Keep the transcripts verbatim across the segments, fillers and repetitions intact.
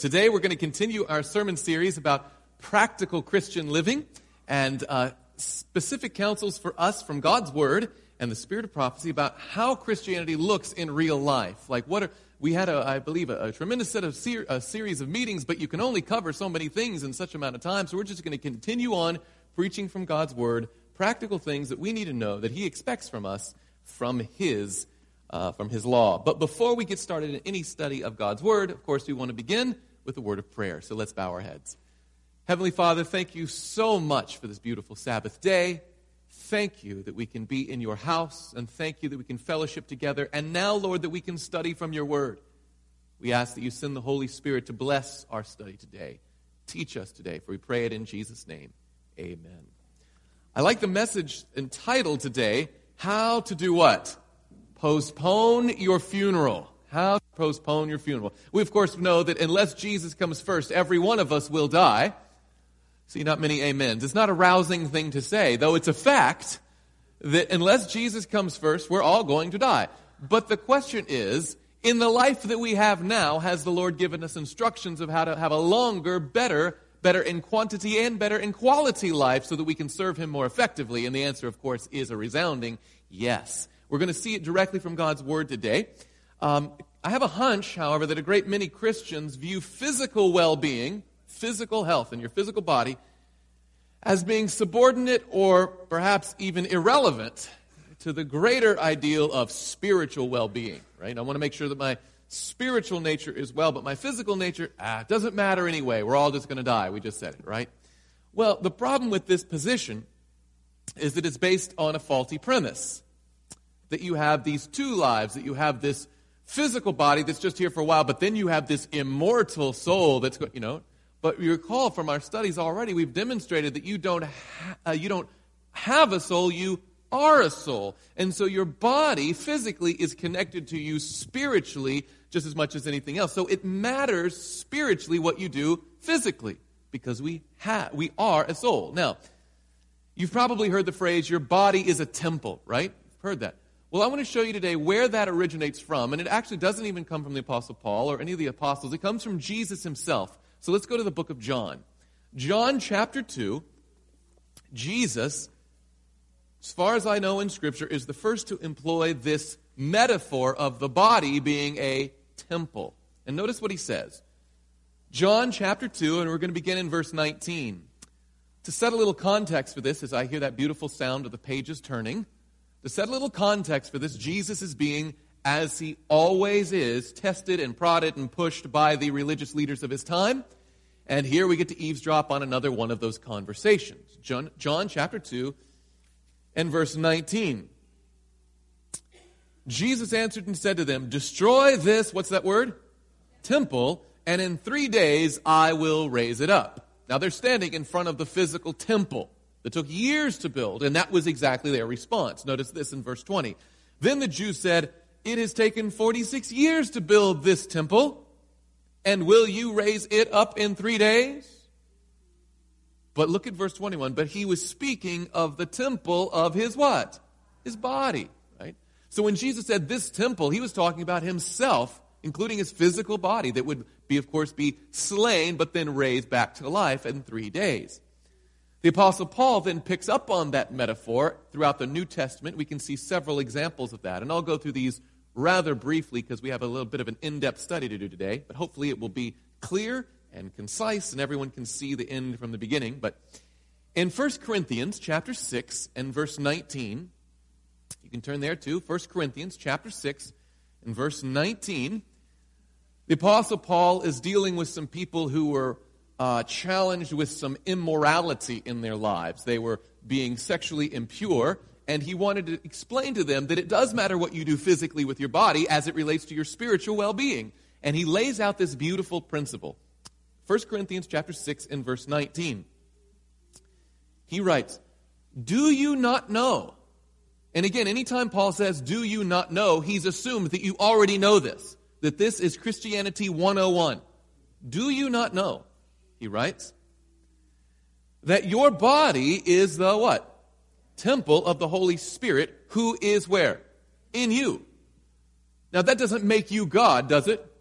Today we're going to continue our sermon series about practical Christian living and uh, specific counsels for us from God's Word and the Spirit of prophecy about how Christianity looks in real life. Like what are, we had, a, I believe, a, a tremendous set of ser- a series of meetings, but you can only cover so many things in such amount of time, so we're just going to continue on preaching from God's Word, practical things that we need to know that He expects from us from His Uh, from His law. But before we get started in any study of God's Word, of course, we want to begin with a word of prayer. So let's bow our heads. Heavenly Father, thank you so much for this beautiful Sabbath day. Thank you that we can be in your house, and thank you that we can fellowship together. And now, Lord, that we can study from your Word. We ask that you send the Holy Spirit to bless our study today. Teach us today, for we pray it in Jesus' name. Amen. I like the message entitled today, How to Do What? Postpone your funeral. How to postpone your funeral. We, of course, know that unless Jesus comes first, every one of us will die. See, not many amens. It's not a rousing thing to say, though it's a fact that unless Jesus comes first, we're all going to die. But the question is, in the life that we have now, has the Lord given us instructions of how to have a longer, better, better in quantity and better in quality life so that we can serve Him more effectively? And the answer, of course, is a resounding yes. We're going to see it directly from God's Word today. Um, I have a hunch, however, that a great many Christians view physical well-being, physical health in your physical body, as being subordinate or perhaps even irrelevant to the greater ideal of spiritual well-being, right? I want to make sure that my spiritual nature is well, but my physical nature, ah, it doesn't matter anyway. We're all just going to die. We just said it, right? Well, the problem with this position is that it's based on a faulty premise. That you have these two lives, that you have this physical body that's just here for a while, but then you have this immortal soul that's, you know. But you recall from our studies already, we've demonstrated that you don't ha- uh, you don't have a soul, you are a soul. And so your body physically is connected to you spiritually just as much as anything else. So it matters spiritually what you do physically because we have we are a soul. Now, you've probably heard the phrase, your body is a temple, right? You've heard that. Well, I want to show you today where that originates from, and it actually doesn't even come from the Apostle Paul or any of the apostles. It comes from Jesus Himself. So let's go to the book of John. John chapter two, Jesus, as far as I know in Scripture, is the first to employ this metaphor of the body being a temple. And notice what he says. John chapter two, and we're going to begin in verse nineteen. To set a little context for this, as I hear that beautiful sound of the pages turning, to set a little context for this, Jesus is being, as He always is, tested and prodded and pushed by the religious leaders of His time. And here we get to eavesdrop on another one of those conversations. John, John chapter two and verse nineteen. Jesus answered and said to them, destroy this, what's that word? Temple, and in three days I will raise it up. Now they're standing in front of the physical temple that took years to build, and that was exactly their response. Notice this in verse twenty. Then the Jews said, it has taken forty-six years to build this temple, and will you raise it up in three days? But look at verse twenty-one. But He was speaking of the temple of His what? His body, right? So when Jesus said this temple, He was talking about Himself, including His physical body that would be, of course, be slain, but then raised back to life in three days. The Apostle Paul then picks up on that metaphor throughout the New Testament. We can see several examples of that. And I'll go through these rather briefly because we have a little bit of an in-depth study to do today. But hopefully it will be clear and concise and everyone can see the end from the beginning. But in First Corinthians chapter six and verse nineteen, you can turn there too. First Corinthians chapter six and verse nineteen. The Apostle Paul is dealing with some people who were Uh, challenged with some immorality in their lives. They were being sexually impure, and he wanted to explain to them that it does matter what you do physically with your body as it relates to your spiritual well-being. And he lays out this beautiful principle. First Corinthians chapter six and verse nineteen. He writes, do you not know? And again, anytime Paul says, do you not know, he's assumed that you already know this, that this is Christianity one oh one. Do you not know? He writes, that your body is the what? Temple of the Holy Spirit, who is where? In you. Now that doesn't make you God, does it?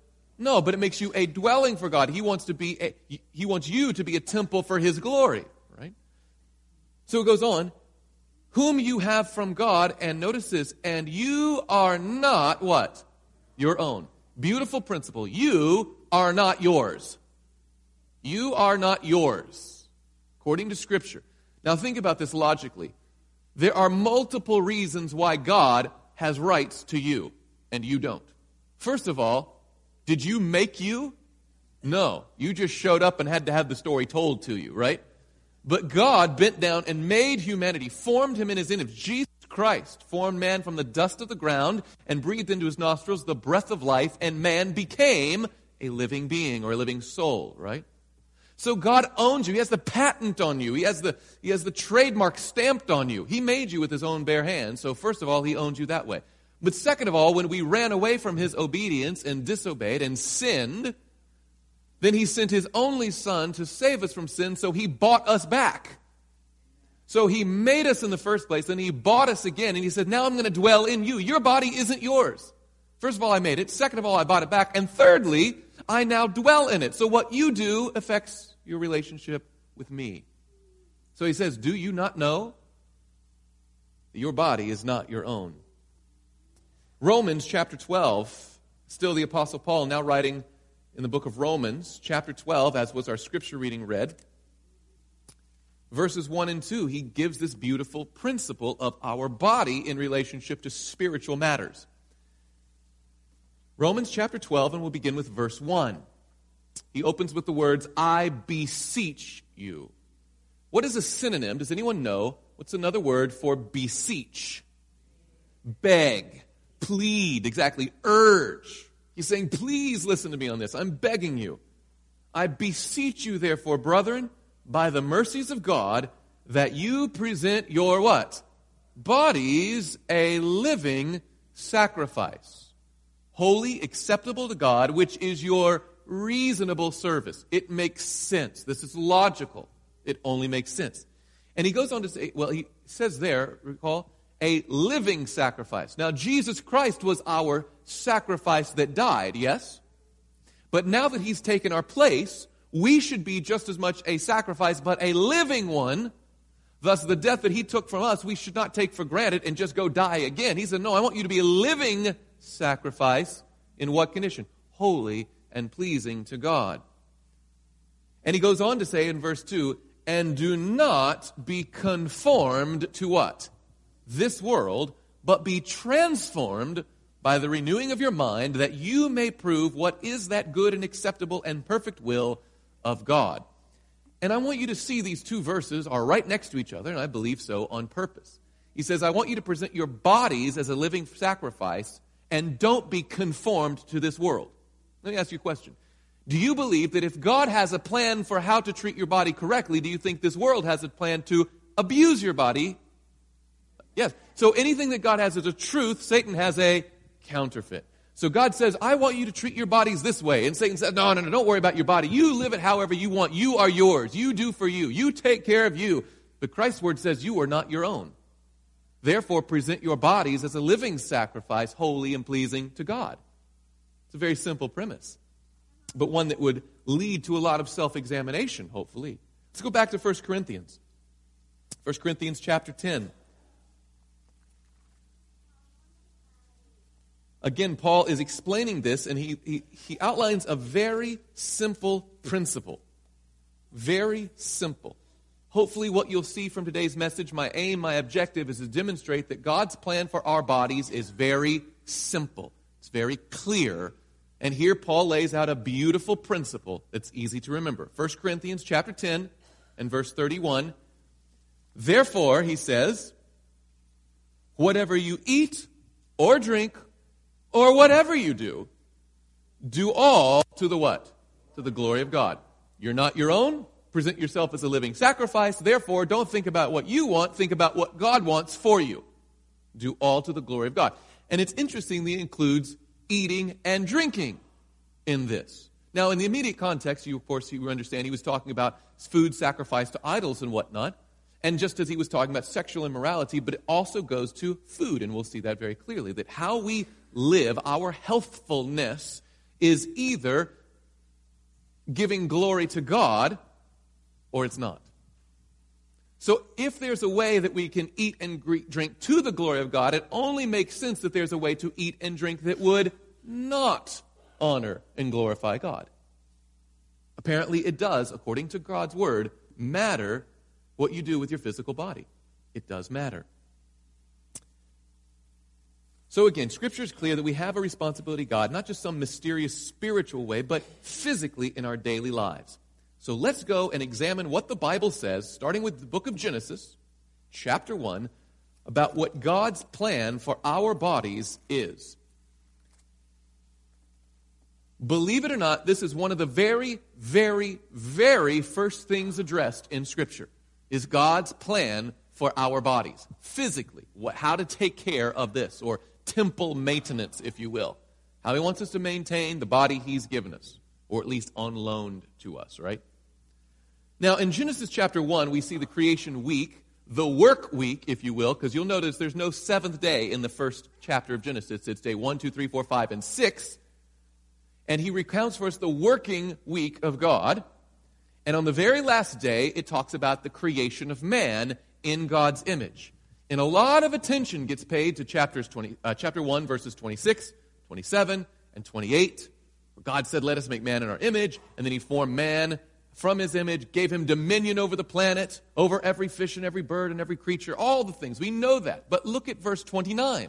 No, but it makes you a dwelling for God. He wants to be a, he wants you to be a temple for his glory, right? So it goes on, whom you have from God, and notice this, and you are not what? Your own. Beautiful principle. You are not yours. You are not yours, according to Scripture. Now think about this logically. There are multiple reasons why God has rights to you, and you don't. First of all, did you make you? No. You just showed up and had to have the story told to you, right? But God bent down and made humanity, formed him in his image. Jesus Christ formed man from the dust of the ground and breathed into his nostrils the breath of life, and man became a living being or a living soul, right? So God owns you. He has the patent on you. He has the, he has the trademark stamped on you. He made you with his own bare hands. So first of all, he owns you that way. But second of all, when we ran away from his obedience and disobeyed and sinned, then he sent his only son to save us from sin, so he bought us back. So he made us in the first place, and he bought us again, and he said, now I'm going to dwell in you. Your body isn't yours. First of all, I made it. Second of all, I bought it back. And thirdly, I now dwell in it. So what you do affects your relationship with me. So he says, do you not know that your body is not your own? Romans chapter twelve, still the Apostle Paul now writing in the book of Romans, chapter twelve, as was our scripture reading read, verses one and two, he gives this beautiful principle of our body in relationship to spiritual matters. Romans chapter twelve, and we'll begin with verse one. He opens with the words, I beseech you. What is a synonym? Does anyone know? What's another word for beseech? Beg, plead, exactly, urge. He's saying, please listen to me on this. I'm begging you. I beseech you, therefore, brethren, by the mercies of God, that you present your what? Bodies a living sacrifice, holy, acceptable to God, which is your reasonable service. It makes sense. This is logical. It only makes sense. And he goes on to say, well, he says there, recall, a living sacrifice. Now, Jesus Christ was our sacrifice that died, yes? But now that he's taken our place, we should be just as much a sacrifice, but a living one. Thus, the death that he took from us, we should not take for granted and just go die again. He said, no, I want you to be a living sacrifice. In what condition? Holy and pleasing to God. And he goes on to say in verse two, and do not be conformed to what? This world, but be transformed by the renewing of your mind, that you may prove what is that good and acceptable and perfect will of God. And I want you to see these two verses are right next to each other, and I believe so on purpose. He says, I want you to present your bodies as a living sacrifice, and don't be conformed to this world. Let me ask you a question. Do you believe that if God has a plan for how to treat your body correctly, do you think this world has a plan to abuse your body? Yes. So anything that God has as a truth, Satan has a counterfeit. So God says, I want you to treat your bodies this way. And Satan says, no, no, no, don't worry about your body. You live it however you want. You are yours. You do for you. You take care of you. But Christ's word says you are not your own. Therefore, present your bodies as a living sacrifice, holy and pleasing to God. It's a very simple premise, but one that would lead to a lot of self-examination, hopefully. Let's go back to First Corinthians. First Corinthians chapter ten. Again, Paul is explaining this, and he, he, he outlines a very simple principle. Very simple. Hopefully what you'll see from today's message, my aim, my objective is to demonstrate that God's plan for our bodies is very simple. It's very clear. And here Paul lays out a beautiful principle that's easy to remember. First Corinthians chapter ten and verse thirty-one. Therefore, he says, whatever you eat or drink or whatever you do, do all to the what? To the glory of God. You're not your own. Present yourself as a living sacrifice. Therefore, don't think about what you want. Think about what God wants for you. Do all to the glory of God. And it's interestingly includes eating and drinking in this. Now, in the immediate context, you, of course, you understand he was talking about food sacrificed to idols and whatnot. And just as he was talking about sexual immorality, but it also goes to food. And we'll see that very clearly, that how we live, our healthfulness, is either giving glory to God or it's not. So if there's a way that we can eat and drink to the glory of God, it only makes sense that there's a way to eat and drink that would not honor and glorify God. Apparently it does, according to God's word, matter what you do with your physical body. It does matter. So again, Scripture is clear that we have a responsibility to God, not just some mysterious spiritual way, but physically in our daily lives. So let's go and examine what the Bible says, starting with the book of Genesis, chapter one, about what God's plan for our bodies is. Believe it or not, this is one of the very, very, very first things addressed in Scripture, is God's plan for our bodies, physically, what, how to take care of this, or temple maintenance, if you will. How he wants us to maintain the body he's given us, or at least on loan to us, right? Now, in Genesis chapter one, we see the creation week, the work week, if you will, because you'll notice there's no seventh day in the first chapter of Genesis. It's day one, two, three, four, five, and six. And he recounts for us the working week of God. And on the very last day, it talks about the creation of man in God's image. And a lot of attention gets paid to chapters twenty, uh, chapter one, verses twenty-six, twenty-seven, and twenty-eight. Where God said, let us make man in our image. And then he formed man from his image, gave him dominion over the planet, over every fish and every bird and every creature, all the things. We know that. But look at verse twenty-nine.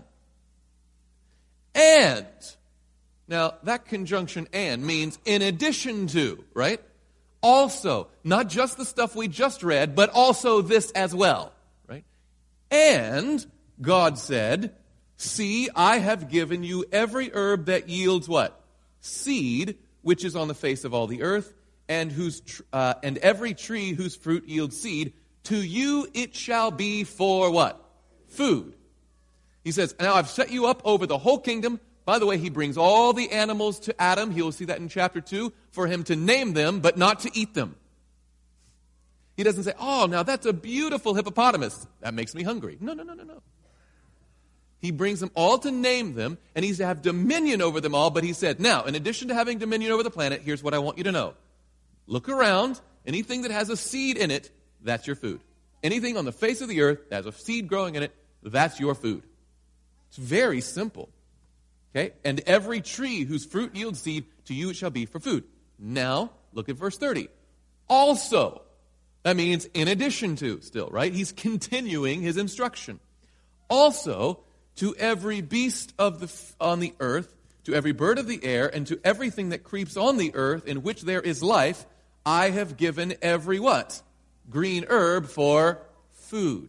And, now that conjunction and means in addition to, right? Also, not just the stuff we just read, but also this as well, right? And God said, see, I have given you every herb that yields what? Seed, which is on the face of all the earth, and whose tr- uh, and every tree whose fruit yields seed, to you it shall be for what? Food. He says, now I've set you up over the whole kingdom. By the way, he brings all the animals to Adam. He'll see that in chapter two, for him to name them, but not to eat them. He doesn't say, oh, now that's a beautiful hippopotamus. That makes me hungry. No, no, no, no, no. He brings them all to name them, and he's to have dominion over them all. But he said, now, in addition to having dominion over the planet, here's what I want you to know. Look around. Anything that has a seed in it, that's your food. Anything on the face of the earth that has a seed growing in it, that's your food. It's very simple. Okay? And every tree whose fruit yields seed, to you it shall be for food. Now, look at verse thirty. Also, that means in addition to still, right? He's continuing his instruction. Also, to every beast of the on the earth, to every bird of the air, and to everything that creeps on the earth in which there is life, I have given every what? Green herb for food.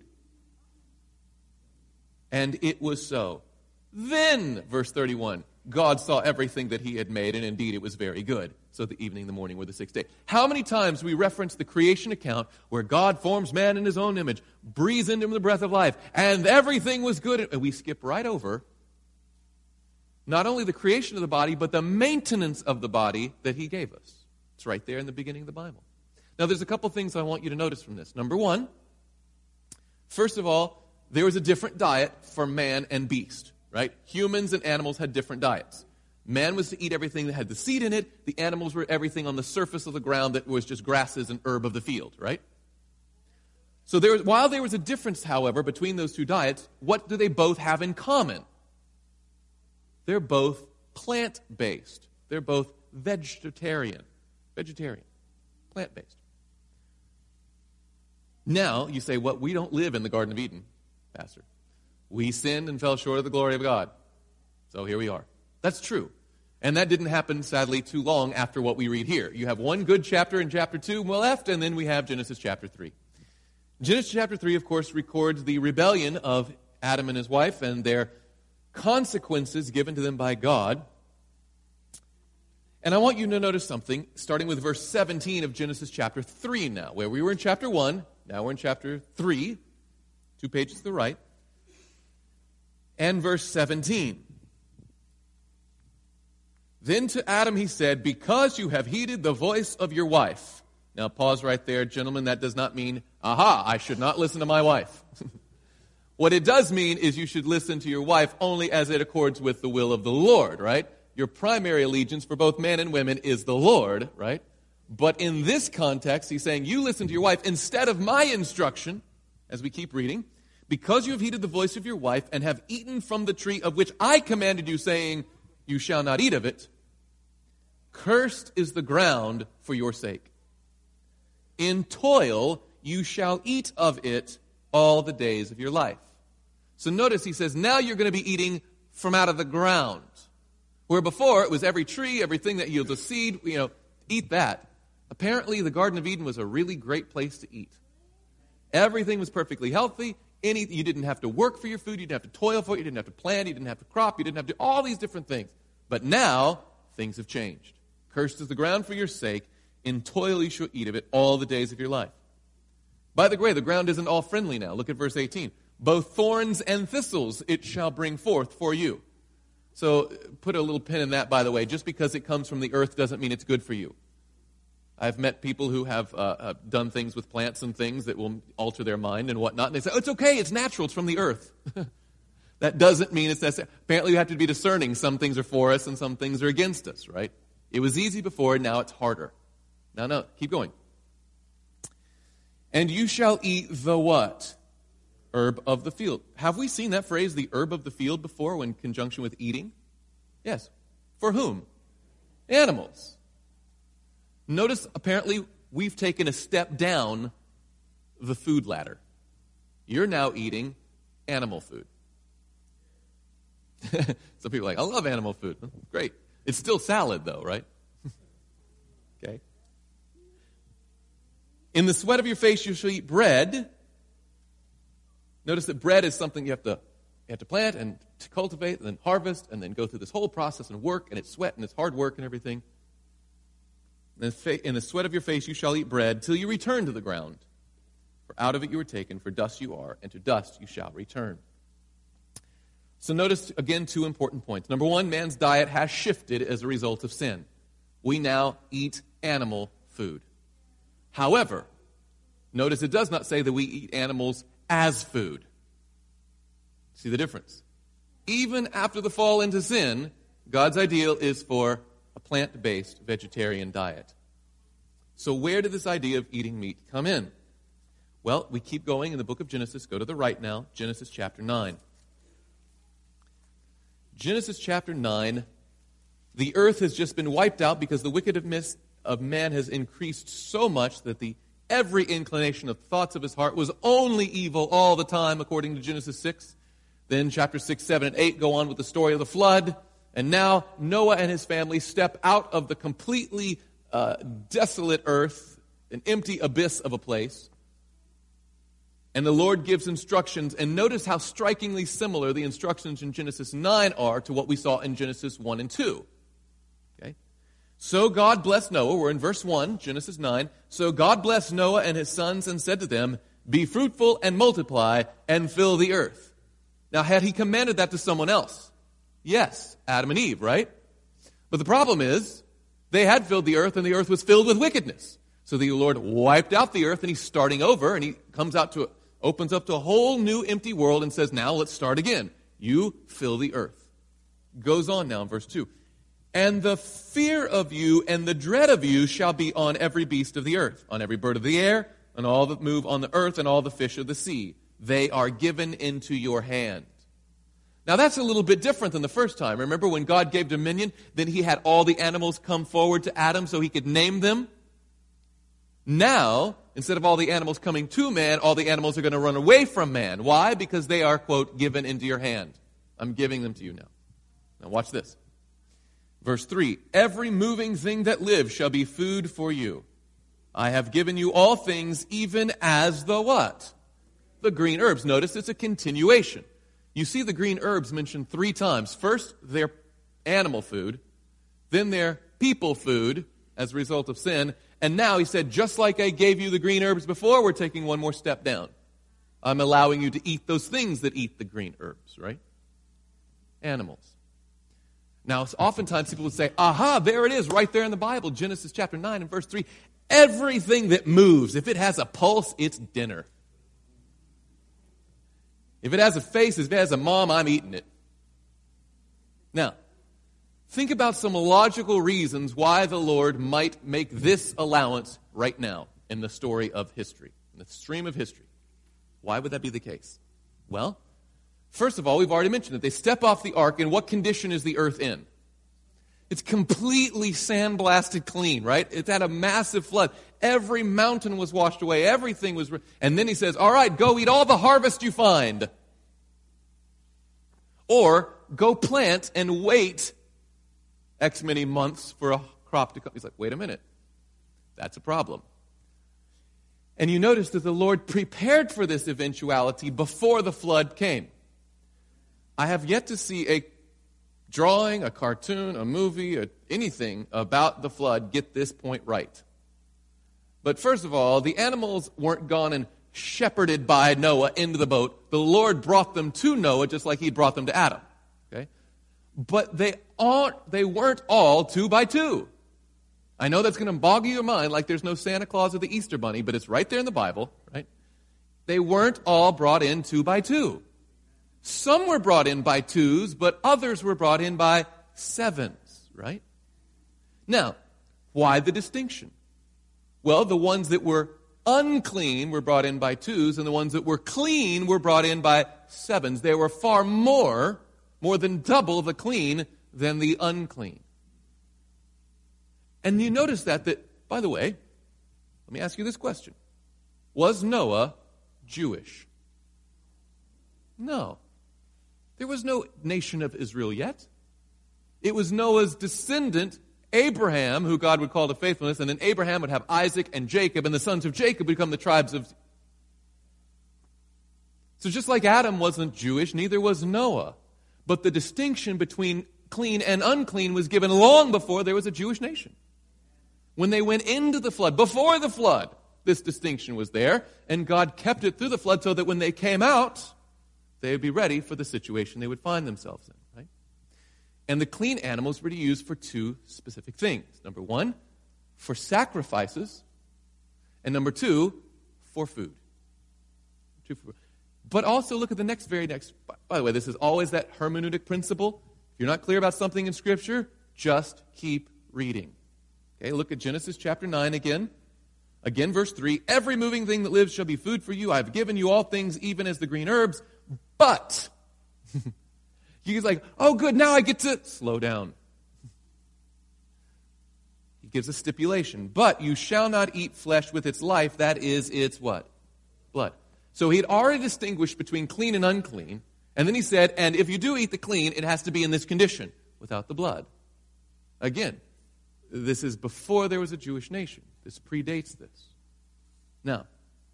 And it was so. Then, verse thirty-one, God saw everything that he had made, and indeed it was very good. So the evening, the morning were the sixth day. How many times we reference the creation account where God forms man in his own image, breathes into him the breath of life, and everything was good, and we skip right over not only the creation of the body, but the maintenance of the body that he gave us. It's right there in the beginning of the Bible. Now, there's a couple things I want you to notice from this. Number one, first of all, there was a different diet for man and beast, right? Humans and animals had different diets. Man was to eat everything that had the seed in it. The animals were everything on the surface of the ground that was just grasses and herb of the field, right? So there was, while there was a difference, however, between those two diets, what do they both have in common? They're both plant-based. They're both vegetarian. Vegetarian. Plant-based. Now, you say, well, we don't live in the Garden of Eden, Pastor. We sinned and fell short of the glory of God. So here we are. That's true. And that didn't happen, sadly, too long after what we read here. You have one good chapter in chapter two left, and then we have Genesis chapter three. Genesis chapter three, of course, records the rebellion of Adam and his wife and their consequences given to them by God. And I want you to notice something, starting with verse seventeen of Genesis chapter three now, where we were in chapter one, now we're in chapter three, two pages to the right, and verse seventeen. Then to Adam he said, because you have heeded the voice of your wife. Now pause right there, gentlemen. That does not mean, aha, I should not listen to my wife. What it does mean is you should listen to your wife only as it accords with the will of the Lord, right? your primary allegiance for both men and women is the Lord, right? But in this context, he's saying, you listen to your wife instead of my instruction, as we keep reading, because you have heeded the voice of your wife and have eaten from the tree of which I commanded you, saying, you shall not eat of it, cursed is the ground for your sake. In toil you shall eat of it all the days of your life. So notice he says, now you're going to be eating from out of the ground. Where before it was every tree, everything that yields a seed, you know, eat that. Apparently the Garden of Eden was a really great place to eat. Everything was perfectly healthy. Any, you didn't have to work for your food. You didn't have to toil for it. You didn't have to plant. You didn't have to crop. You didn't have to do all these different things. But now things have changed. Cursed is the ground for your sake. In toil you shall eat of it all the days of your life. By the way, the ground isn't all friendly now. Look at verse eighteen. Both thorns and thistles it shall bring forth for you. So put a little pin in that, by the way. Just because it comes from the earth doesn't mean it's good for you. I've met people who have uh, uh, done things with plants and things that will alter their mind and whatnot. And they say, oh, it's okay, it's natural, it's from the earth. That doesn't mean it's necessary. Apparently you have to be discerning. Some things are for us and some things are against us, right? It was easy before, now it's harder. Now, no, keep going. And you shall eat the what? Herb of the field. Have we seen that phrase, the herb of the field, before in conjunction with eating? Yes. For whom? Animals. Notice, apparently, we've taken a step down the food ladder. You're now eating animal food. Some people are like, I love animal food. Great. It's still salad, though, right? Okay. In the sweat of your face you shall eat bread. Notice that bread is something you have to you have to plant and to cultivate and then harvest and then go through this whole process and work, and it's sweat and it's hard work and everything. In the sweat of your face you shall eat bread till you return to the ground. For out of it you were taken, for dust you are, and to dust you shall return. So notice, again, two important points. Number one, man's diet has shifted as a result of sin. We now eat animal food. However, notice it does not say that we eat animals as food. See the difference? Even after the fall into sin, God's ideal is for a plant-based vegetarian diet. So where did this idea of eating meat come in? Well, we keep going in the book of Genesis. Go to the right now, Genesis chapter nine. Genesis chapter nine, the earth has just been wiped out because the wickedness of man has increased so much that the every inclination of thoughts of his heart was only evil all the time, according to Genesis six. Then chapter six, seven, and eight go on with the story of the flood. And now Noah and his family step out of the completely uh, desolate earth, an empty abyss of a place. And the Lord gives instructions. And notice how strikingly similar the instructions in Genesis nine are to what we saw in Genesis one and two. Okay? So God blessed Noah. We're in verse one, Genesis nine. So God blessed Noah and his sons and said to them, be fruitful and multiply and fill the earth. Now, had he commanded that to someone else? Yes, Adam and Eve, right? But the problem is, they had filled the earth and the earth was filled with wickedness. So the Lord wiped out the earth and he's starting over, and he comes out to, opens up to a whole new empty world and says, now let's start again. You fill the earth. Goes on now in verse two. And the fear of you and the dread of you shall be on every beast of the earth, on every bird of the air, and all that move on the earth, and all the fish of the sea. They are given into your hand. Now that's a little bit different than the first time. Remember when God gave dominion, then he had all the animals come forward to Adam so he could name them? Now, instead of all the animals coming to man, all the animals are going to run away from man. Why? Because they are, quote, given into your hand. I'm giving them to you now. Now watch this. Verse three, every moving thing that lives shall be food for you. I have given you all things, even as the what? The green herbs. Notice it's a continuation. You see the green herbs mentioned three times. First, they're animal food. Then they're people food as a result of sin. And now he said, just like I gave you the green herbs before, we're taking one more step down. I'm allowing you to eat those things that eat the green herbs, right? Animals. Now, oftentimes people would say, aha, there it is, right there in the Bible, Genesis chapter nine and verse three. Everything that moves, if it has a pulse, it's dinner. If it has a face, if it has a mom, I'm eating it. Now, Think about some logical reasons why the Lord might make this allowance right now in the story of history, in the stream of history. Why would that be the case? Well, first of all, we've already mentioned that they step off the ark, and what condition is the earth in? It's completely sandblasted clean, right? It's had a massive flood. Every mountain was washed away. Everything was... Re- and then he says, all right, go eat all the harvest you find. Or go plant and wait X many months for a crop to come. He's like, wait a minute. That's a problem. And you notice that the Lord prepared for this eventuality before the flood came. I have yet to see a drawing, a cartoon, a movie, or anything about the flood get this point right. But first of all, the animals weren't gone and shepherded by Noah into the boat. The Lord brought them to Noah just like he brought them to Adam. Okay? But they aren't, they weren't all two by two. I know that's going to bog your mind like there's no Santa Claus or the Easter Bunny, but it's right there in the Bible, right? They weren't all brought in two by two. Some were brought in by twos, but others were brought in by sevens, right? Now, why the distinction? Well, the ones that were unclean were brought in by twos, and the ones that were clean were brought in by sevens. There were far more, more than double the clean than the unclean. And you notice that, that, by the way, let me ask you this question. Was Noah Jewish? No. There was no nation of Israel yet. It was Noah's descendant, Abraham, who God would call to faithfulness, and then Abraham would have Isaac and Jacob, and the sons of Jacob would become the tribes of... So just like Adam wasn't Jewish, neither was Noah. But the distinction between clean and unclean was given long before there was a Jewish nation. When they went into the flood, before the flood, this distinction was there, and God kept it through the flood so that when they came out, they would be ready for the situation they would find themselves in, right? And the clean animals were to use for two specific things. Number one, for sacrifices, and number two, for food. Two for food. But also look at the next, very next, by the way, this is always that hermeneutic principle. If you're not clear about something in Scripture, just keep reading. Okay, look at Genesis chapter nine again. Again, verse three, every moving thing that lives shall be food for you. I have given you all things, even as the green herbs. But, he's like, oh good, now I get to slow down. He gives a stipulation. But you shall not eat flesh with its life, that is its what? Blood. So he had already distinguished between clean and unclean. And then he said, and if you do eat the clean, it has to be in this condition, without the blood. Again, this is before there was a Jewish nation. This predates this. Now,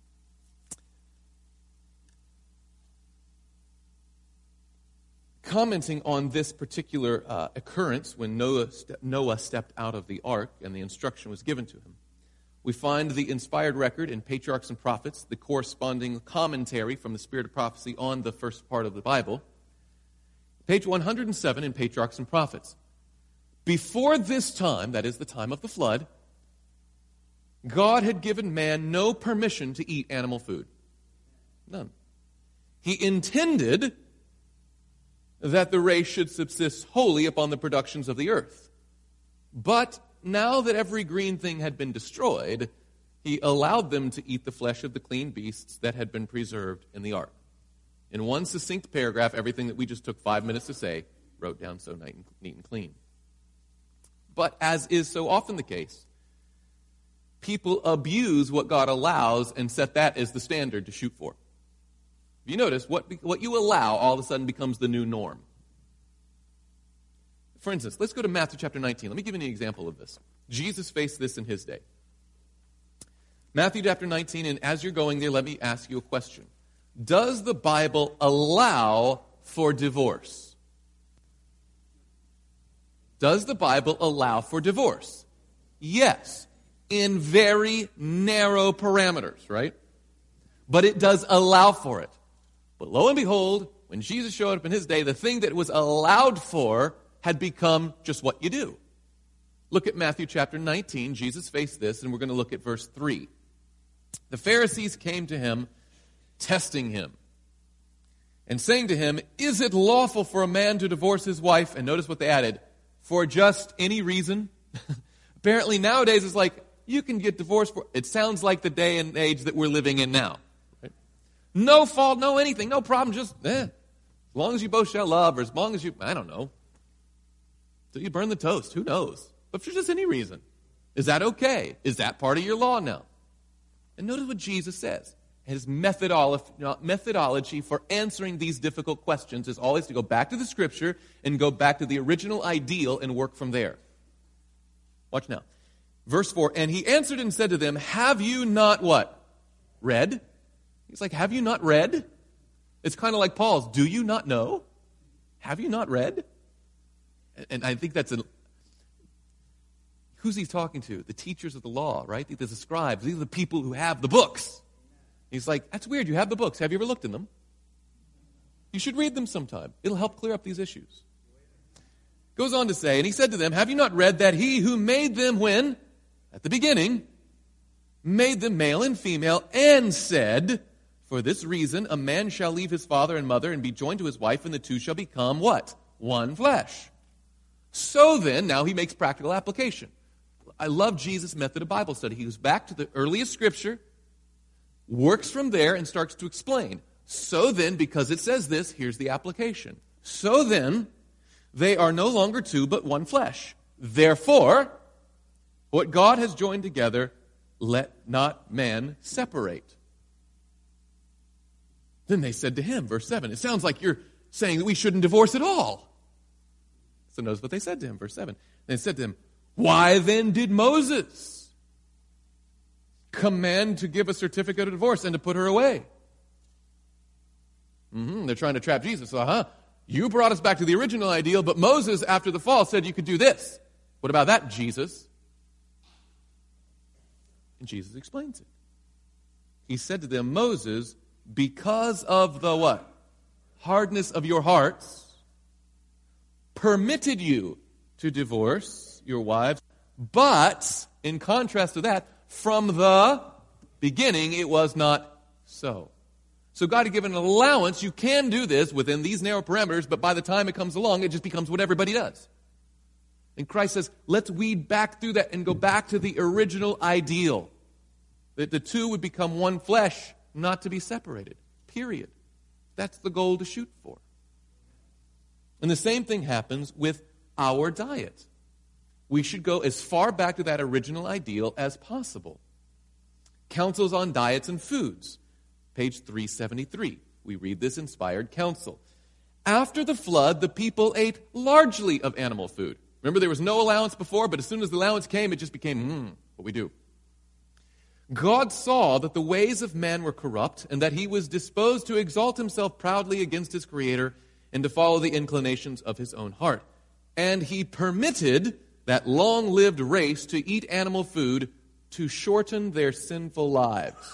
commenting on this particular uh, occurrence when Noah, ste- Noah stepped out of the ark and the instruction was given to him, we find the inspired record in Patriarchs and Prophets, the corresponding commentary from the Spirit of Prophecy on the first part of the Bible. Page one hundred seven in Patriarchs and Prophets. Before this time, that is the time of the flood, God had given man no permission to eat animal food. None. He intended that the race should subsist wholly upon the productions of the earth. But now that every green thing had been destroyed, he allowed them to eat the flesh of the clean beasts that had been preserved in the ark. In one succinct paragraph, everything that we just took five minutes to say, wrote down so neat and clean. But as is so often the case, people abuse what God allows and set that as the standard to shoot for. If you notice, what, what you allow all of a sudden becomes the new norm. For instance, let's go to Matthew chapter nineteen. Let me give you an example of this. Jesus faced this in his day. Matthew chapter nineteen, and as you're going there, let me ask you a question. Does the Bible allow for divorce? Does the Bible allow for divorce? Yes, in very narrow parameters, right? But it does allow for it. But lo and behold, when Jesus showed up in his day, the thing that was allowed for had become just what you do. Look at Matthew chapter nineteen. Jesus faced this, and we're going to look at verse three. The Pharisees came to him, testing him, and saying to him, "Is it lawful for a man to divorce his wife?" And notice what they added, for just any reason. Apparently nowadays it's like, you can get divorced for, it sounds like the day and age that we're living in now. Right? No fault, no anything, no problem, just, eh. As long as you both shall love, or as long as you, I don't know. So you burn the toast, who knows? But for just any reason. Is that okay? Is that part of your law now? And notice what Jesus says. His methodology for answering these difficult questions is always to go back to the Scripture and go back to the original ideal and work from there. Watch now. Verse four, and he answered and said to them, have you not what? Read? He's like, have you not read? It's kind of like Paul's, do you not know? Have you not read? And I think that's a... Who's he talking to? The teachers of the law, right? The scribes. These are the people who have the books. He's like, that's weird. You have the books. Have you ever looked in them? You should read them sometime. It'll help clear up these issues. Goes on to say, and he said to them, have you not read that he who made them when? At the beginning, made them male and female, and said, for this reason, a man shall leave his father and mother and be joined to his wife, and the two shall become what? One flesh. So then, now he makes practical application. I love Jesus' method of Bible study. He goes back to the earliest Scripture, works from there, and starts to explain. So then, because it says this, here's the application. So then, they are no longer two, but one flesh. Therefore, what God has joined together, let not man separate. Then they said to him, verse seven, it sounds like you're saying that we shouldn't divorce at all. So notice what they said to him, verse seven. They said to him, why then did Moses command to give a certificate of divorce and to put her away? Mm-hmm, they're trying to trap Jesus. So, huh? You brought us back to the original ideal, but Moses, after the fall, said you could do this. What about that, Jesus? And Jesus explains it. He said to them, Moses, because of the what? Hardness of your hearts, permitted you to divorce your wives, but in contrast to that, from the beginning it was not so. So God had given an allowance. You can do this within these narrow parameters, but by the time it comes along, it just becomes what everybody does. And Christ says, let's weed back through that and go back to the original ideal. That the two would become one flesh, not to be separated. Period. That's the goal to shoot for. And the same thing happens with our diet. We should go as far back to that original ideal as possible. Counsels on diets and foods. Page three seventy-three. We read this inspired counsel. After the flood, the people ate largely of animal food. Remember, there was no allowance before, but as soon as the allowance came, it just became, hmm, what we do. God saw that the ways of man were corrupt, and that he was disposed to exalt himself proudly against his Creator and to follow the inclinations of his own heart. And he permitted that long-lived race to eat animal food to shorten their sinful lives.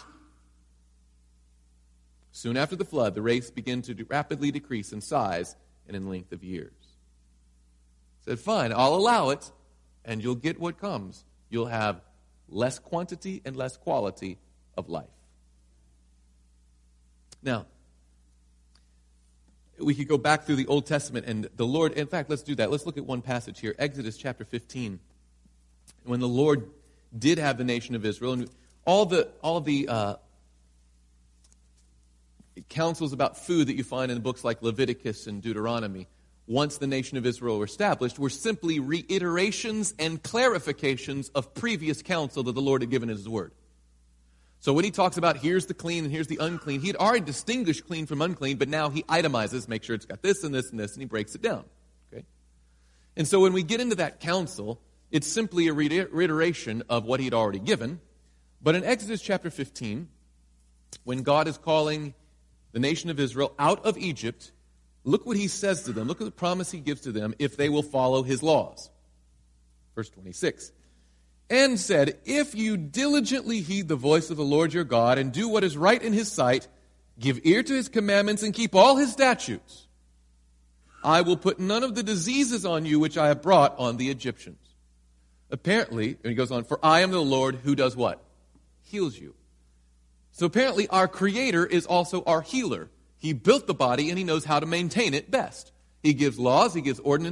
Soon after the flood, the race began to rapidly decrease in size and in length of years. He said, fine, I'll allow it, and you'll get what comes. You'll have less quantity and less quality of life. Now, we could go back through the Old Testament, and the Lord, in fact, let's do that. Let's look at one passage here, Exodus chapter fifteen. When the Lord did have the nation of Israel, and all the all the uh, counsels about food that you find in books like Leviticus and Deuteronomy, once the nation of Israel were established, were simply reiterations and clarifications of previous counsel that the Lord had given in His Word. So when He talks about here's the clean and here's the unclean, He had already distinguished clean from unclean, but now He itemizes, make sure it's got this and this and this, and He breaks it down. Okay? And so when we get into that counsel, it's simply a reiteration of what He'd already given. But in Exodus chapter fifteen, when God is calling the nation of Israel out of Egypt, look what He says to them. Look at the promise He gives to them if they will follow His laws. Verse twenty-six. And said, if you diligently heed the voice of the Lord your God and do what is right in His sight, give ear to His commandments and keep all His statutes, I will put none of the diseases on you which I have brought on the Egyptians. Apparently, and he goes on, for I am the Lord who does what? Heals you. So apparently our Creator is also our healer. He built the body and He knows how to maintain it best. He gives laws, He gives ordinances,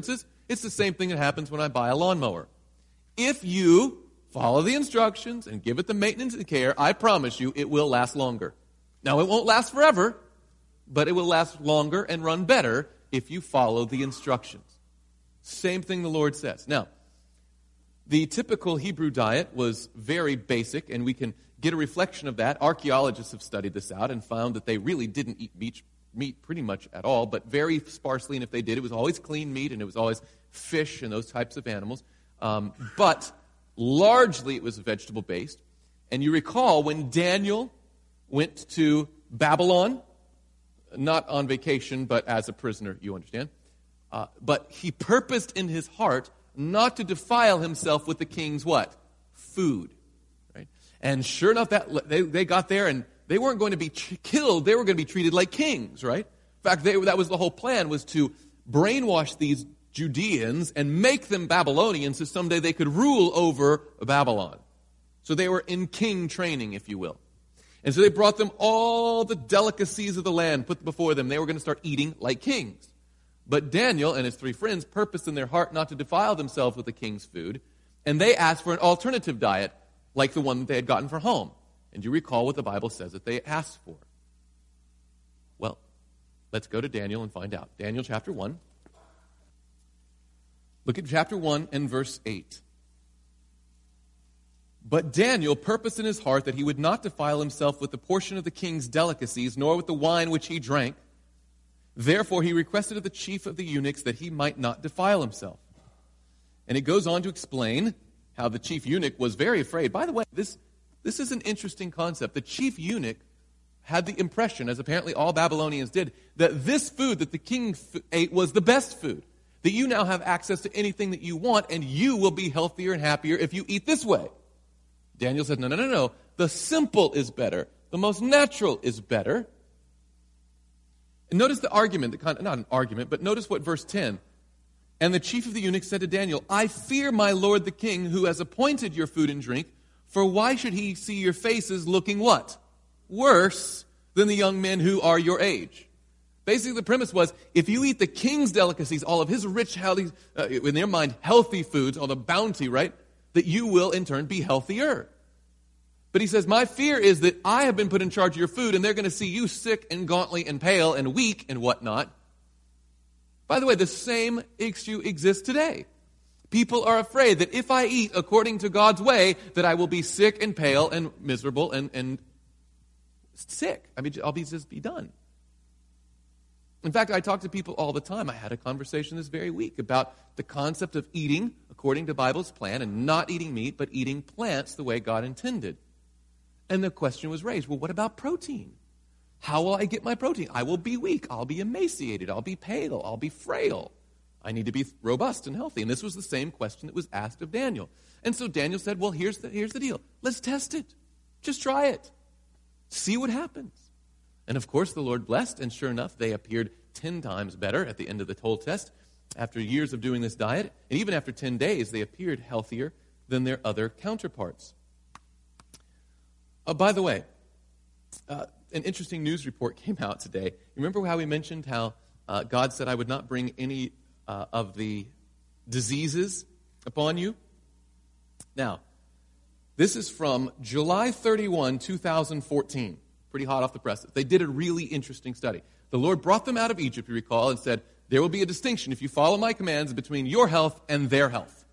It's the same thing that happens when I buy a lawnmower. If you follow the instructions and give it the maintenance and care, I promise you it will last longer. Now, it won't last forever, but it will last longer and run better if you follow the instructions. Same thing the Lord says. Now, the typical Hebrew diet was very basic, and we can get a reflection of that. Archaeologists have studied this out and found that they really didn't eat meat, meat pretty much at all, but very sparsely, and if they did, it was always clean meat, and it was always fish and those types of animals. Um, but largely it was vegetable-based. And you recall when Daniel went to Babylon, not on vacation, but as a prisoner, you understand. Uh, but he purposed in his heart not to defile himself with the king's what? Food. Right? And sure enough, that they, they got there and they weren't going to be ch- killed. They were going to be treated like kings, right? In fact, they, that was the whole plan, was to brainwash these Judeans and make them Babylonians so someday they could rule over Babylon. So they were in king training, if you will. And so they brought them all the delicacies of the land, put before them. They were going to start eating like kings. But Daniel and his three friends purposed in their heart not to defile themselves with the king's food, and they asked for an alternative diet like the one that they had gotten for home. And you recall what the Bible says that they asked for. Well, let's go to Daniel and find out. Daniel chapter one. Look at chapter one and verse eight. But Daniel purposed in his heart that he would not defile himself with the portion of the king's delicacies, nor with the wine which he drank. Therefore he requested of the chief of the eunuchs that he might not defile himself. And it goes on to explain how the chief eunuch was very afraid. By the way, this, this is an interesting concept. The chief eunuch had the impression, as apparently all Babylonians did, that this food that the king f- ate was the best food. That you now have access to anything that you want, and you will be healthier and happier if you eat this way. Daniel said, no, no, no, no. The simple is better. The most natural is better. And notice the argument, the con- not an argument, but notice what verse ten. And the chief of the eunuchs said to Daniel, I fear my lord the king, who has appointed your food and drink, for why should he see your faces looking what? Worse than the young men who are your age. Basically, the premise was, if you eat the king's delicacies, all of his rich, healthy, uh, in their mind, healthy foods, all the bounty, right, that you will, in turn, be healthier. But he says, my fear is that I have been put in charge of your food, and they're going to see you sick and gauntly and pale and weak and whatnot. By the way, the same issue exists today. People are afraid that if I eat according to God's way, that I will be sick and pale and miserable and, and sick. I mean, I'll be just be done. In fact, I talk to people all the time. I had a conversation this very week about the concept of eating according to Bible's plan and not eating meat, but eating plants the way God intended. And the question was raised, well, what about protein? How will I get my protein? I will be weak. I'll be emaciated. I'll be pale. I'll be frail. I need to be robust and healthy. And this was the same question that was asked of Daniel. And so Daniel said, well, here's the, here's the deal. Let's test it. Just try it. See what happens. And of course, the Lord blessed, and sure enough, they appeared ten times better at the end of the whole test. After years of doing this diet, and even after ten days, they appeared healthier than their other counterparts. Uh, by the way, uh, an interesting news report came out today. You remember how we mentioned how uh, God said, I would not bring any uh, of the diseases upon you? Now, this is from July thirty-first, twenty fourteen. Pretty hot off the presses. They did a really interesting study. The Lord brought them out of Egypt, you recall, and said, there will be a distinction if you follow my commands between your health and their health.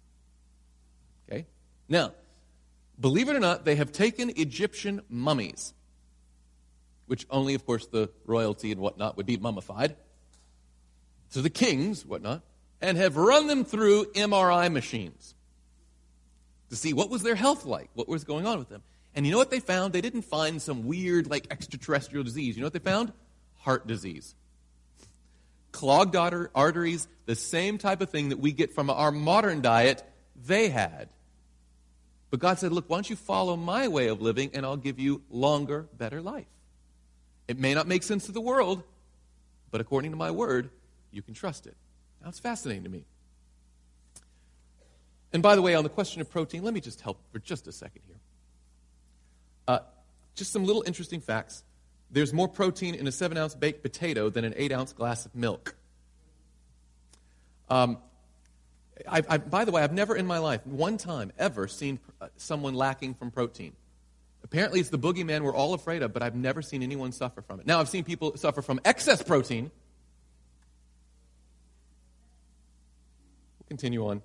Okay? Now, believe it or not, they have taken Egyptian mummies, which only, of course, the royalty and whatnot would be mummified. So the kings, whatnot, and have run them through M R I machines to see what was their health like, what was going on with them. And you know what they found? They didn't find some weird, like, extraterrestrial disease. You know what they found? Heart disease. Clogged arteries, the same type of thing that we get from our modern diet, they had. But God said, look, why don't you follow my way of living, and I'll give you longer, better life. It may not make sense to the world, but according to my word, you can trust it. Now, it's fascinating to me. And by the way, on the question of protein, let me just help for just a second here. Uh, just some little interesting facts. There's more protein in a seven-ounce baked potato than an eight-ounce glass of milk. Um, I, I, by the way, I've never in my life, one time, ever seen someone lacking from protein. Apparently, it's the boogeyman we're all afraid of, but I've never seen anyone suffer from it. Now, I've seen people suffer from excess protein. We'll continue on.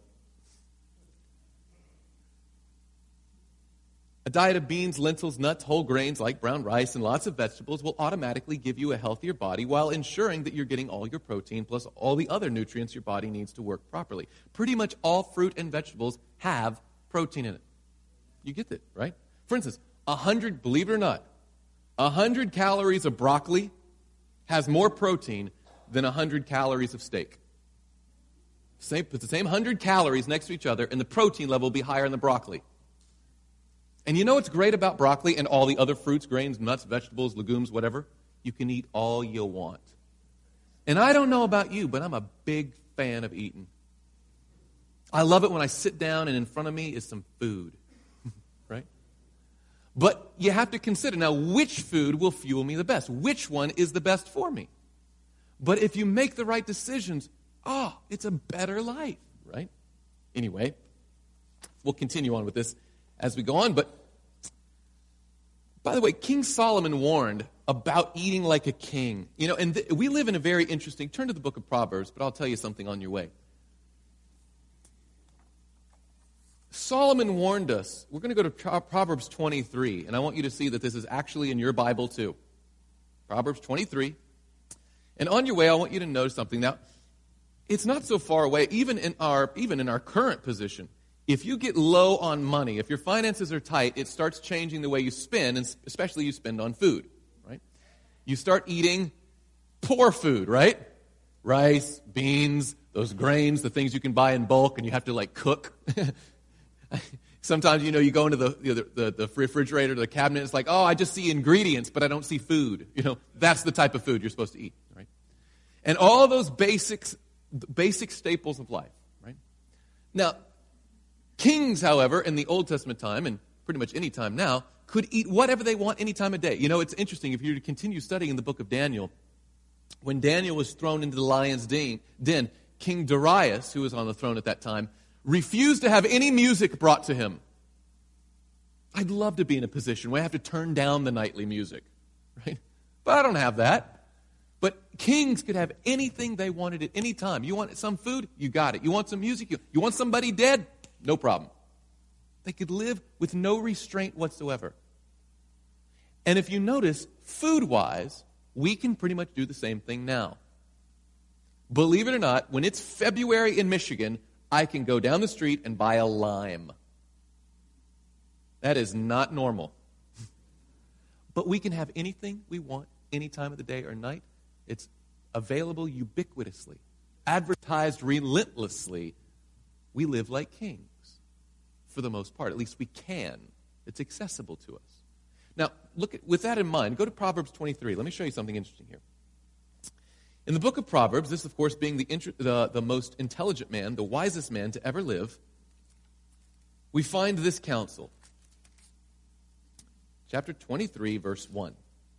A diet of beans, lentils, nuts, whole grains like brown rice, and lots of vegetables will automatically give you a healthier body while ensuring that you're getting all your protein plus all the other nutrients your body needs to work properly. Pretty much all fruit and vegetables have protein in it. You get that, right? For instance, one hundred, believe it or not, one hundred calories of broccoli has more protein than one hundred calories of steak. Same, put the same one hundred calories next to each other, and the protein level will be higher in the broccoli. And you know what's great about broccoli and all the other fruits, grains, nuts, vegetables, legumes, whatever? You can eat all you want. And I don't know about you, but I'm a big fan of eating. I love it when I sit down and in front of me is some food, right? But you have to consider now which food will fuel me the best. Which one is the best for me? But if you make the right decisions, oh, it's a better life, right? Anyway, we'll continue on with this as we go on. But by the way, King Solomon warned about eating like a king. You know, and th- we live in a very interesting, turn to the book of Proverbs, but I'll tell you something on your way. Solomon warned us. We're going to go to Proverbs twenty-three, and I want you to see that this is actually in your Bible too. Proverbs twenty-three. And on your way, I want you to notice something. Now, it's not so far away, even in our even in our current position. If you get low on money, if your finances are tight, it starts changing the way you spend, and especially you spend on food, right? You start eating poor food, right? Rice, beans, those grains, the things you can buy in bulk and you have to like cook. Sometimes, you know, you go into the, you know, the, the, the refrigerator, the cabinet, it's like, oh, I just see ingredients, but I don't see food. You know, that's the type of food you're supposed to eat, right? And all those basics, basic staples of life, right? Now, kings, however, in the Old Testament time, and pretty much any time now, could eat whatever they want any time of day. You know, it's interesting, if you were to continue studying the book of Daniel, when Daniel was thrown into the lion's den, den, King Darius, who was on the throne at that time, refused to have any music brought to him. I'd love to be in a position where I have to turn down the nightly music, right? But I don't have that. But kings could have anything they wanted at any time. You want some food? You got it. You want some music? You, you want somebody dead? No problem. They could live with no restraint whatsoever. And if you notice, food-wise, we can pretty much do the same thing now. Believe it or not, when it's February in Michigan, I can go down the street and buy a lime. That is not normal. But we can have anything we want any time of the day or night. It's available ubiquitously, advertised relentlessly. We live like kings, for the most part. At least we can. It's accessible to us. Now, look at, with that in mind, go to Proverbs twenty-three. Let me show you something interesting here. In the book of Proverbs, this, of course, being the, the, the most intelligent man, the wisest man to ever live, we find this counsel. Chapter twenty-three, verse one.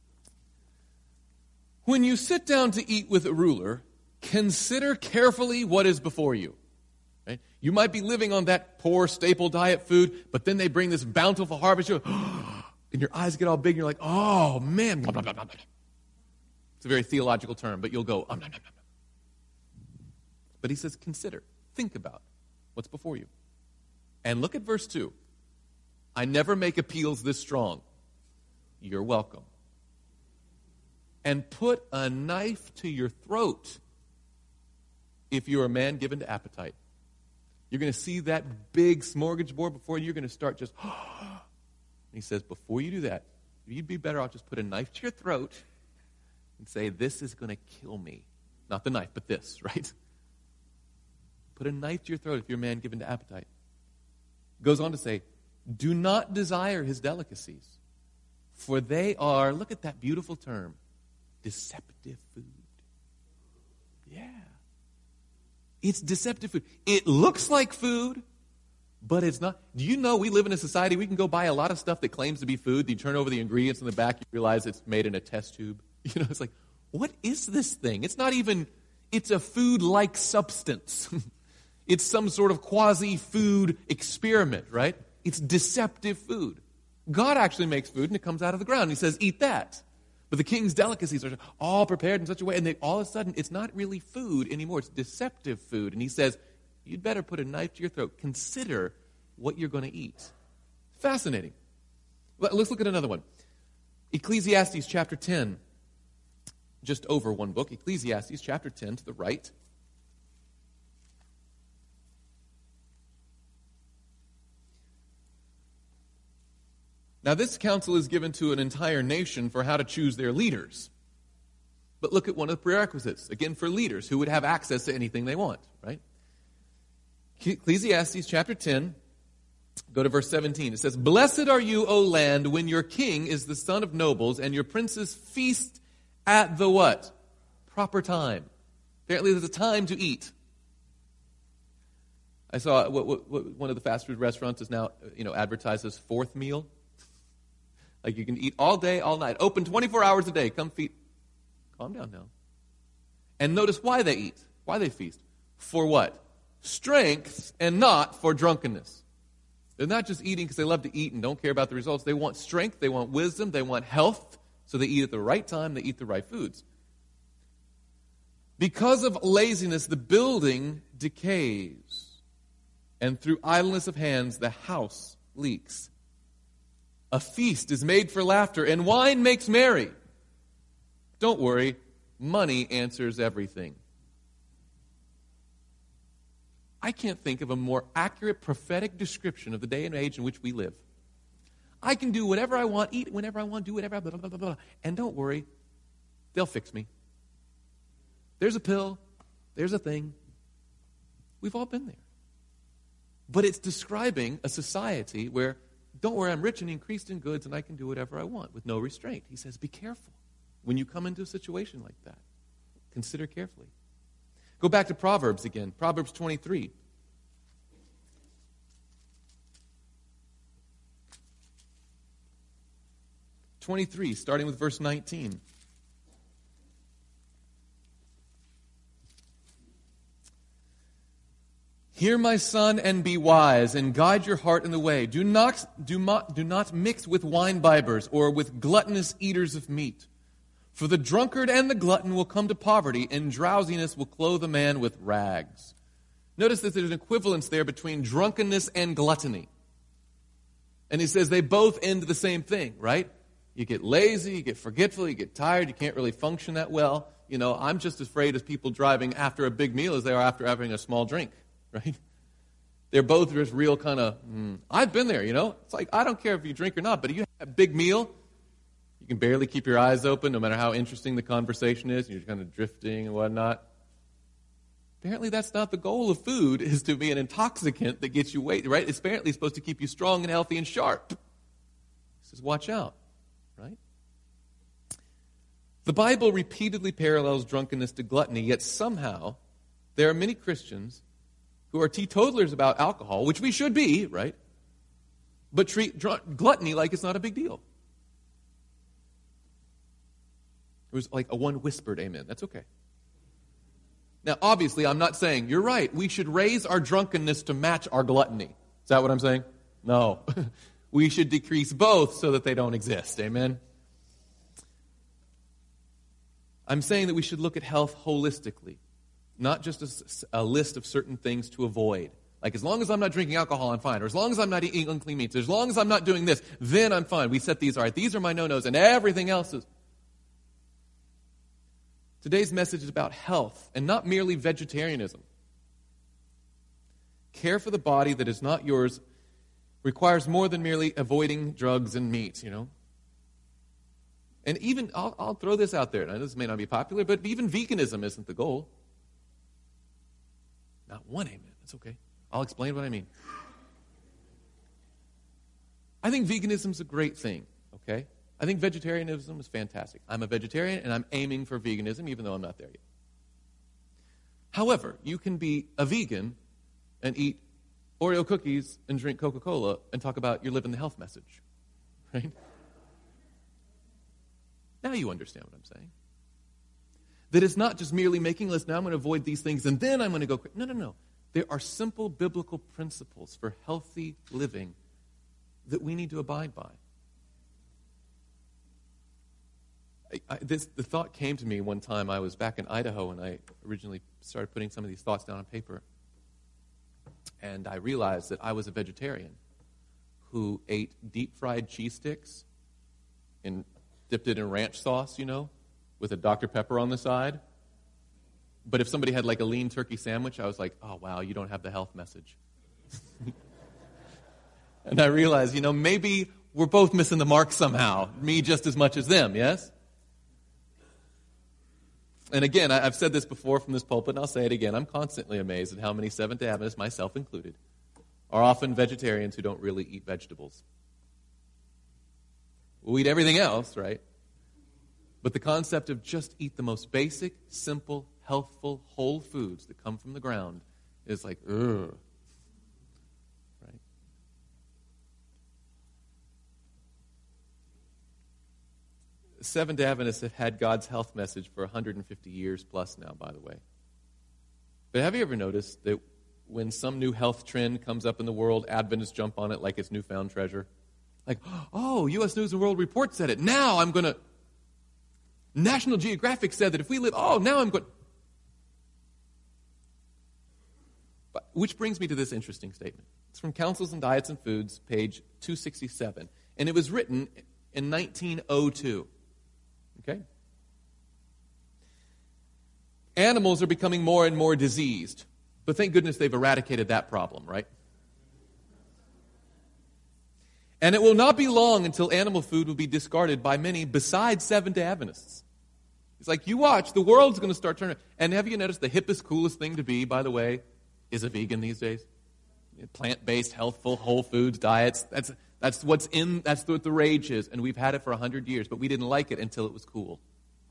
When you sit down to eat with a ruler, consider carefully what is before you. Right? You might be living on that poor staple diet food, but then they bring this bountiful harvest, and your eyes get all big, and you're like, oh, man. Blah, blah, blah, blah, blah. It's a very theological term, but you'll go, um, nom, nom, nom. But he says, consider, think about what's before you. And look at verse two. I never make appeals this strong. You're welcome. And put a knife to your throat if you're a man given to appetite. You're going to see that big smorgasbord before you. You're going to start just, and he says, before you do that, you'd be better off just put a knife to your throat and say, this is going to kill me. Not the knife, but this, right? Put a knife to your throat if you're a man given to appetite. Goes on to say, do not desire his delicacies, for they are, look at that beautiful term, deceptive food. Yeah. It's deceptive food. It looks like food, but it's not. Do you know we live in a society, we can go buy a lot of stuff that claims to be food. You turn over the ingredients in the back, you realize it's made in a test tube. You know, it's like, what is this thing? It's not even, it's a food-like substance. It's some sort of quasi-food experiment, right? It's deceptive food. God actually makes food and it comes out of the ground. He says, eat that. But the king's delicacies are all prepared in such a way, and they, all of a sudden, it's not really food anymore. It's deceptive food. And he says, you'd better put a knife to your throat. Consider what you're going to eat. Fascinating. Let's look at another one. Ecclesiastes chapter ten. Just over one book. Ecclesiastes chapter ten to the right. Now, this counsel is given to an entire nation for how to choose their leaders. But look at one of the prerequisites, again, for leaders who would have access to anything they want, right? Ecclesiastes chapter ten, go to verse seventeen. It says, blessed are you, O land, when your king is the son of nobles and your princes feast at the what? Proper time. Apparently there's a time to eat. I saw what, what, what one of the fast food restaurants is now, you know, advertised as fourth meal. Like you can eat all day, all night. Open twenty-four hours a day. Come feed. Calm down now. And notice why they eat. Why they feast. For what? Strength and not for drunkenness. They're not just eating because they love to eat and don't care about the results. They want strength. They want wisdom. They want health. So they eat at the right time. They eat the right foods. Because of laziness, the building decays. And through idleness of hands, the house leaks. A feast is made for laughter, and wine makes merry. Don't worry, money answers everything. I can't think of a more accurate prophetic description of the day and age in which we live. I can do whatever I want, eat whenever I want, do whatever I want, blah, blah, blah, blah. And don't worry, they'll fix me. There's a pill, there's a thing. We've all been there. But it's describing a society where, don't worry, I'm rich and increased in goods and I can do whatever I want with no restraint. He says, be careful when you come into a situation like that. Consider carefully. Go back to Proverbs again. Proverbs twenty-three. twenty-three, starting with verse nineteen. Hear, my son, and be wise, and guide your heart in the way. Do not, do not, do not mix with wine-bibbers or with gluttonous eaters of meat. For the drunkard and the glutton will come to poverty, and drowsiness will clothe a man with rags. Notice that there's an equivalence there between drunkenness and gluttony. And he says they both end the same thing, right? You get lazy, you get forgetful, you get tired, you can't really function that well. You know, I'm just as afraid as people driving after a big meal as they are after having a small drink. Right? They're both just real kind of, mm, I've been there, you know. It's like, I don't care if you drink or not, but if you have a big meal, you can barely keep your eyes open no matter how interesting the conversation is, and you're kind of drifting and whatnot. Apparently that's not the goal of food, is to be an intoxicant that gets you weight, right? It's apparently supposed to keep you strong and healthy and sharp. He says, watch out, right? The Bible repeatedly parallels drunkenness to gluttony, yet somehow there are many Christians who are teetotalers about alcohol, which we should be, right? But treat dr- gluttony like it's not a big deal. It was like a one whispered amen. That's okay. Now, obviously, I'm not saying, you're right, we should raise our drunkenness to match our gluttony. Is that what I'm saying? No. We should decrease both so that they don't exist. Amen? I'm saying that we should look at health holistically. Not just a, a list of certain things to avoid. Like, as long as I'm not drinking alcohol, I'm fine. Or as long as I'm not eating unclean meats. As long as I'm not doing this, then I'm fine. We set these, all right, these are my no-nos, and everything else is. Today's message is about health, and not merely vegetarianism. Care for the body that is not yours requires more than merely avoiding drugs and meat, you know. And even, I'll, I'll throw this out there. Now, this may not be popular, but even veganism isn't the goal. Not one amen. That's okay. I'll explain what I mean. I think veganism is a great thing, okay? I think vegetarianism is fantastic. I'm a vegetarian, and I'm aiming for veganism, even though I'm not there yet. However, you can be a vegan and eat Oreo cookies and drink Coca-Cola and talk about you're living the health message, right? Now you understand what I'm saying. That it's not just merely making lists, now I'm going to avoid these things, and then I'm going to go... No, no, no. There are simple biblical principles for healthy living that we need to abide by. I, I, this, the thought came to me one time. I was back in Idaho, and I originally started putting some of these thoughts down on paper. And I realized that I was a vegetarian who ate deep-fried cheese sticks and dipped it in ranch sauce, you know, with a Doctor Pepper on the side. But if somebody had like a lean turkey sandwich, I was like, oh, wow, you don't have the health message. And I realized, you know, maybe we're both missing the mark somehow, me just as much as them, yes? And again, I've said this before from this pulpit, and I'll say it again. I'm constantly amazed at how many Seventh-day Adventists, myself included, are often vegetarians who don't really eat vegetables. We'll eat everything else, right? But the concept of just eat the most basic, simple, healthful, whole foods that come from the ground is like, ugh. Right? Seventh-day Adventists have had God's health message for one hundred fifty years plus now, by the way. But have you ever noticed that when some new health trend comes up in the world, Adventists jump on it like it's newfound treasure? Like, oh, U S News and World Report said it. Now I'm going to... National Geographic said that if we live... Oh, now I'm going... But, which brings me to this interesting statement. It's from Counsels on Diets and Foods, page two sixty-seven. And it was written in nineteen oh two. Okay? Animals are becoming more and more diseased. But thank goodness they've eradicated that problem, right? And it will not be long until animal food will be discarded by many besides Seventh-day Adventists. It's like, you watch, the world's going to start turning. And have you noticed the hippest, coolest thing to be, by the way, is a vegan these days? Plant-based, healthful, whole foods, diets. That's that's what's in, that's what the rage is. And we've had it for one hundred years, but we didn't like it until it was cool.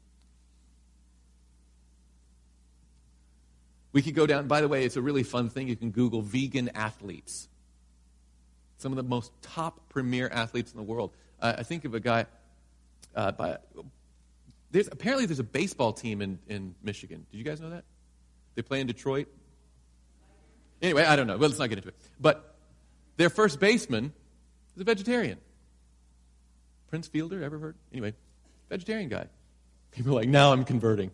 We could go down, by the way, it's a really fun thing. You can Google vegan athletes. Some of the most top premier athletes in the world. Uh, I think of a guy, uh, by, there's, apparently there's a baseball team in, in Michigan. Did you guys know that? They play in Detroit. Anyway, I don't know. Well, let's not get into it. But their first baseman is a vegetarian. Prince Fielder, ever heard? Anyway, vegetarian guy. People are like, now I'm converting.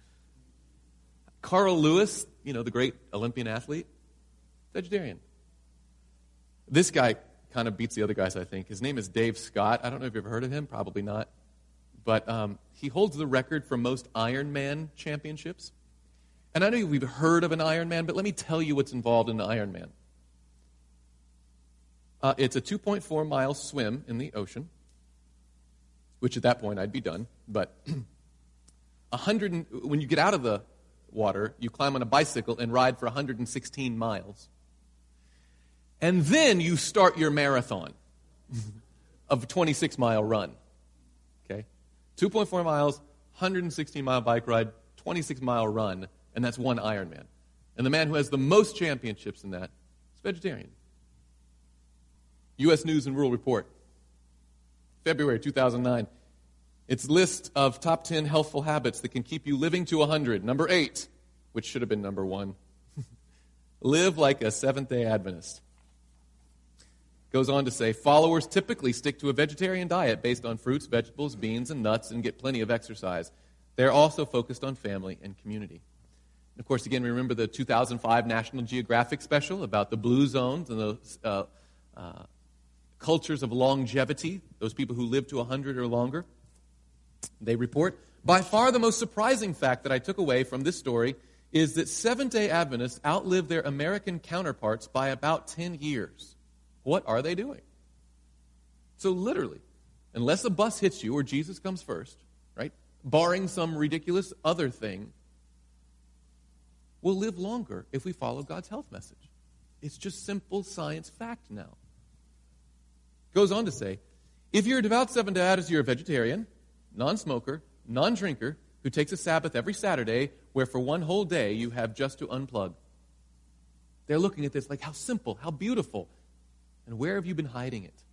Carl Lewis, you know, the great Olympian athlete, vegetarian. This guy kind of beats the other guys, I think. His name is Dave Scott. I don't know if you've ever heard of him. Probably not. But um, he holds the record for most Ironman championships. And I know we've heard of an Ironman, but let me tell you what's involved in the Ironman. Uh, it's a two point four mile swim in the ocean, which at that point I'd be done. But one hundred, when you get out of the water, you climb on a bicycle and ride for one hundred sixteen miles. And then you start your marathon of a twenty-six mile run. Okay? two point four miles, one hundred sixteen mile bike ride, twenty-six mile run, and that's one Ironman. And the man who has the most championships in that is vegetarian. U S News and World Report, February two thousand nine. Its list of top ten healthful habits that can keep you living to one hundred. Number eight, which should have been number one. Live like a Seventh-day Adventist. Goes on to say, followers typically stick to a vegetarian diet based on fruits, vegetables, beans, and nuts, and get plenty of exercise. They're also focused on family and community. And of course, again, remember the two thousand five National Geographic special about the blue zones and the uh, uh, cultures of longevity, those people who live to one hundred or longer. They report, by far the most surprising fact that I took away from this story is that Seventh-day Adventists outlive their American counterparts by about ten years. What are they doing? So literally, unless a bus hits you or Jesus comes first, right, barring some ridiculous other thing, we'll live longer if we follow God's health message. It's just simple science fact now. Goes on to say, if you're a devout Seventh-day Adventist, you're a vegetarian, non-smoker, non-drinker, who takes a Sabbath every Saturday, where for one whole day you have just to unplug. They're looking at this like, how simple, how beautiful. And where have you been hiding it?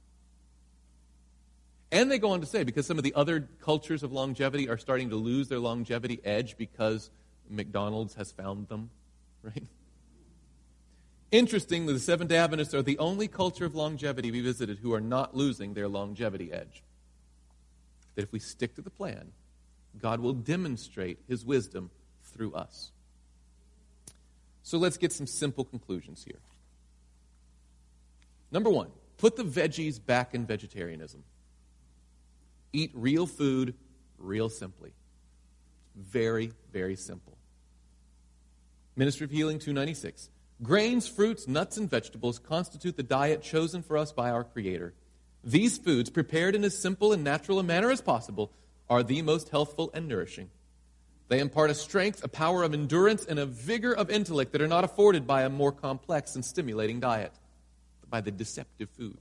And they go on to say, because some of the other cultures of longevity are starting to lose their longevity edge because McDonald's has found them, right? Interesting that the Seventh-day Adventists are the only culture of longevity we visited who are not losing their longevity edge. That if we stick to the plan, God will demonstrate his wisdom through us. So let's get some simple conclusions here. Number one, put the veggies back in vegetarianism. Eat real food real simply. Very, very simple. Ministry of Healing two ninety-six. Grains, fruits, nuts, and vegetables constitute the diet chosen for us by our Creator. These foods, prepared in as simple and natural a manner as possible, are the most healthful and nourishing. They impart a strength, a power of endurance, and a vigor of intellect that are not afforded by a more complex and stimulating diet, but by the deceptive food.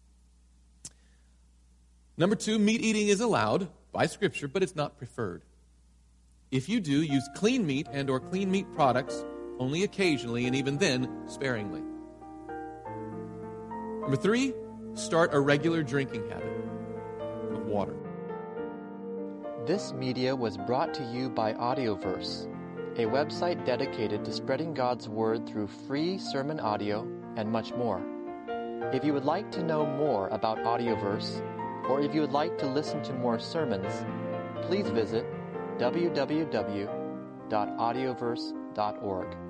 Number two, meat eating is allowed by Scripture, but it's not preferred. If you do, use clean meat and or clean meat products only occasionally, and even then, sparingly. Number three, start a regular drinking habit of water. This media was brought to you by Audioverse, a website dedicated to spreading God's Word through free sermon audio and much more. If you would like to know more about Audioverse, or if you would like to listen to more sermons, please visit w w w dot audioverse dot org.